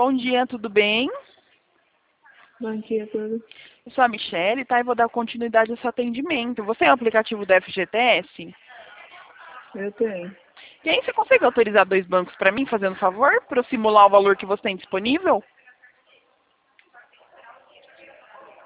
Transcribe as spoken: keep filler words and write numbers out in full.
Bom dia, tudo bem? Bom dia, tudo. Eu sou a Michelle, tá? E vou dar continuidade ao seu atendimento. Você é o aplicativo do F G T S? Eu tenho. E aí, você consegue autorizar dois bancos para mim, fazendo favor, para eu simular o valor que você tem disponível?